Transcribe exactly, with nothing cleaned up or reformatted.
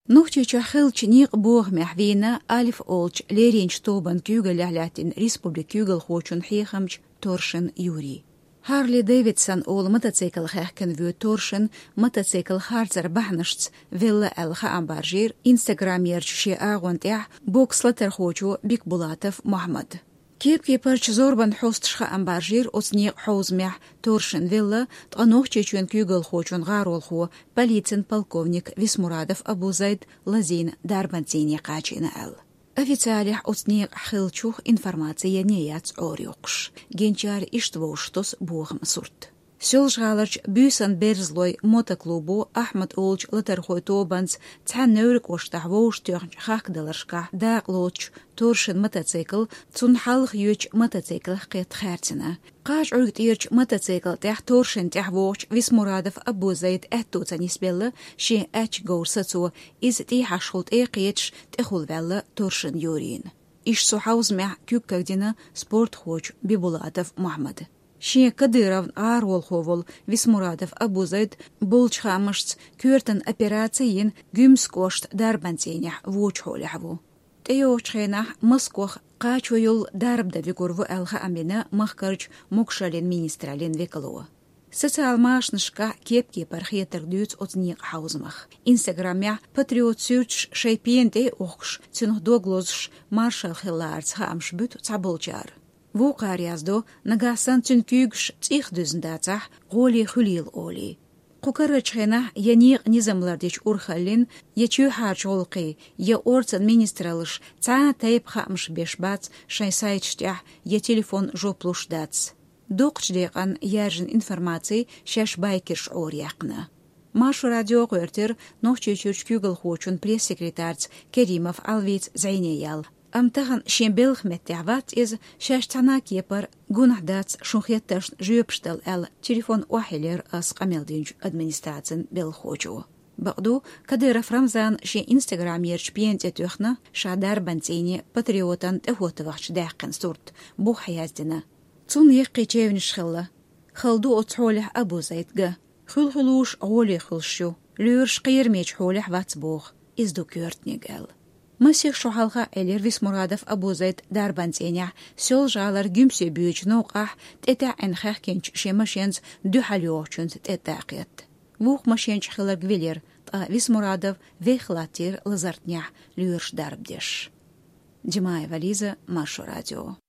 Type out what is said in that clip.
نوختي خلچ نيق بوغ محوينا ألف أولج ليرينش توبان كيوغل لحلاتين ريسبوبليك كيوغل خوچون حيخمج تورشن يوري. هارلي ديفيدسون أول متوسيكل خاكن فيو تورشن متوسيكل خارزر بحنشت فيلا الخا أمبارجير إنستغرام يرشي آغوانتيح بوكس لتر خوچو بيك بولاتف محمد. كيب كيبرش زوربان حوستشخا أمبارجير أصنيق حوزميح تورشن فيلا تغنوخ چيچون كيوغل خوچون غارول خو بليتن полковник Висмурадов أبو زيد لزين داربانتيني قاچين أل. Официалих أصنيق خلچوخ информация نيات أوريوقش. Генчар иштвоштос бухам сурт. Сёлжгаларч бюсан берзлой мотоклубу Ахмад Олч латерхой тобанц цан нөрик оштахвош тёрнч хакдаларшка дaqloch торшин мотоцикл цун халх юч мотоцикл қет хартина. Қаш угт ирч мотоцикл тях торшин тяхвоч Висмурадов Абу Зайд әттуца нисбелла ши әч горсацу из ти хашхулт эқиетш тихулвелла торшин юрин. Иш сухауз мях кюккагдина спорт хоч Бибулатов Мухаммад. شي كديرов آرول خوول Висмурадов Абу Зайд болч хамышц кюртен операциин гюмскошт дарбантенях вуч холяву. Теочхенах Москох قاچويل дарб да вигурву алха амина махкарч мукшалин министралин векалуа. Социал машнышка кепки пархетер дюц отник хаузмах. Инстаграмя патриот сюрч шейпиенте охш цюнх доглозш маршал хиларц хамшбют цаболчар. وقار يازدو نغاسان تنكيغش تيخ دزنداتح غولي خليل أولي. قوكرج خينح ينيق نظاملارديش أورخالين يچو حاجولقي يا أورتن مينسترالش تا تايب خامش بيشبات شاي سايتشتيح يا تليفون جو بلوش داتس. دوقش ديقان يارجن انفرماتي شاش بايكرش أور يقنا. ماشو راديو قويرتر نوخشي چوش كيوغل خوچون пресс-секретарц Керимов Алвиц Зайнеял. أمتغن شيمبلخ متعبات إز شاشتنا كيبر جونح داتس شنخيتش جيبشتل ال تليفون واحلير أس قميلدينج أدمنستراتن بالخوجو. بقدو كدير فرمزان شي إنستغرام يرش بينت تخنا شادار بنتيني باتريوتان تهوت وقت داقن صورت بو حياتنا. تون يقي جيفن شخلا خلدو أتحولح أبو زيدغا خل خلوش غولي خلشو لورش قير ميج حولح واتسبوغ إز دو كيرتني قال. مسيح شوحالغا إلير Висмурадов Абу Зайд дарбантенях سول جالر гюмсе бюч نوقح تتا انخخ كنش شمشينز دو حليوچنز تتاقيت. ووق مشينش خلر گويلر تا Висмурадов вيخلاتير لزرتنيح لورش дарбدش. جماعة وليزة ماشو راديو.